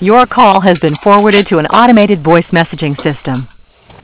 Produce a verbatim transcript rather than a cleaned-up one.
Your call has been forwarded to an automated voice messaging system.